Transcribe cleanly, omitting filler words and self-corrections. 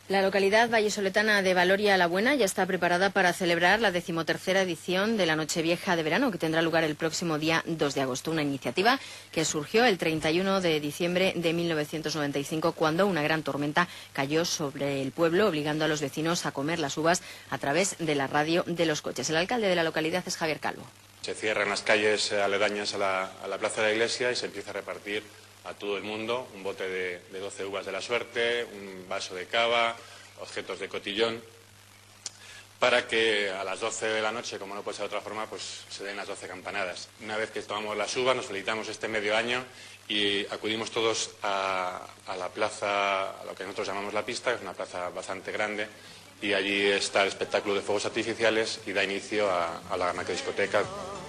La localidad vallisoletana de Valoria la Buena ya está preparada para celebrar la 13ª edición de la Nochevieja de Verano, que tendrá lugar el próximo día 2 de agosto. Una iniciativa que surgió el 31 de diciembre de 1995, cuando una gran tormenta cayó sobre el pueblo, obligando a los vecinos a comer las uvas a través de la radio de los coches. El alcalde de la localidad es Javier Calvo. Se cierran las calles aledañas a la plaza de la iglesia y se empieza a repartir a todo el mundo un bote de 12 uvas de la suerte, un vaso de cava, objetos de cotillón, para que a las 12 de la noche, como no puede ser de otra forma, pues se den las 12 campanadas. Una vez que tomamos las uvas, nos felicitamos este medio año y acudimos todos a la plaza, a lo que nosotros llamamos la pista, que es una plaza bastante grande, y allí está el espectáculo de fuegos artificiales y da inicio a la macrodiscoteca.